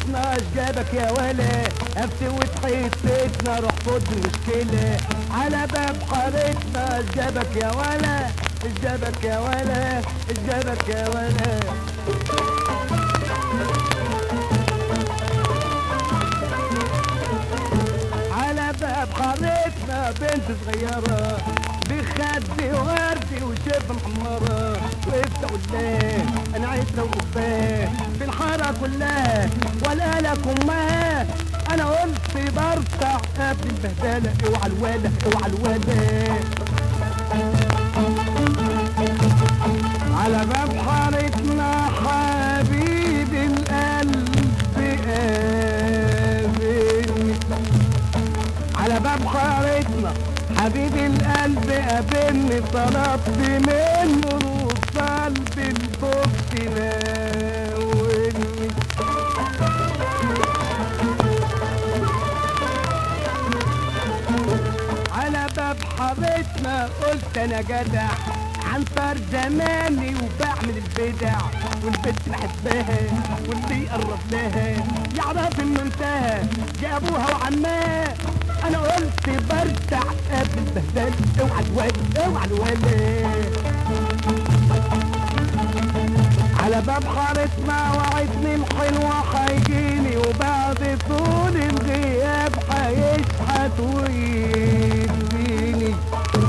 بحارتنا جابك يا ولا افتوت حتتنا روح فض المشكلة على باب حارتنا جابك يا ولا جابك يا ولا جابك يا ولا على باب حارتنا بنت صغيرة بخدي وردي وشب محمرة وقفت اقول لها انا عايزة وقفاه في الحارة كلها ولا لكم ما انا قلت برتع قبل البهدلة اوعى الولا اوعى الولا على باب حارتنا حبيب القلب قابلني على باب حارتنا حبيب القلب قابلني طلبت منه وصل بالبوك ناولني على باب حارتنا قلت انا جدع عنتر زماني وبعمل البدع والبنت بحبها واللي يقرب لها يعرف انه انتهى جابوها وعماه انا قلت برتع قبل البهدل اوعى الولد اوعى الولد على باب حارتنا وعدني الحلوة هيجيني وبعد طول الغياب هيشحت ويديني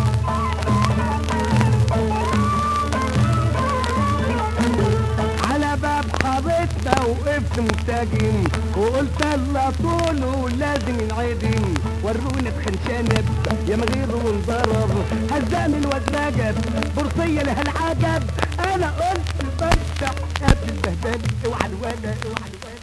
على باب حارتنا وقفت منسجم وقلت الله طوله لازم ينعدم وروني اتخنشنب يا مغير وانضرب هزقني الواد رجب بورصية لها العجب انا قلت برتع قبل البهدل اوعى الولا اوعى الولا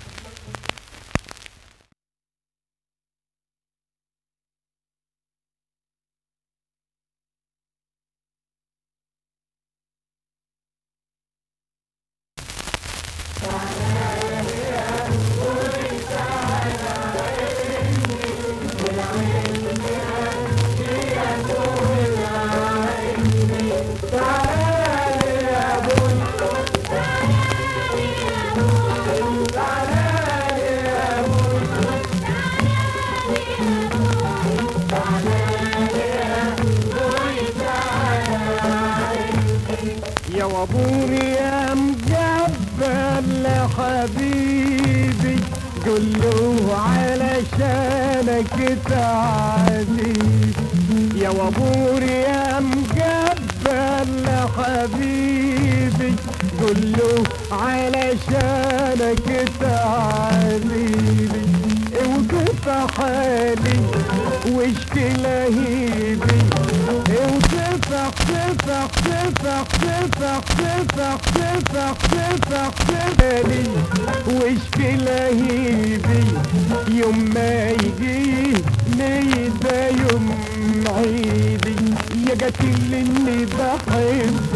يا وابور يا مجبل حبيبي قوله علشانك تعذيب يا وابور يا مجبل حبيبي قوله علشانك تعذيبي وكيف حالي واشكي لهيبي وتفح تفح تفح تفح تفح تفح تفح تفالي واشكي لهيبي يوم ما يجي ده يوم عيدي يا قتل اللي بحب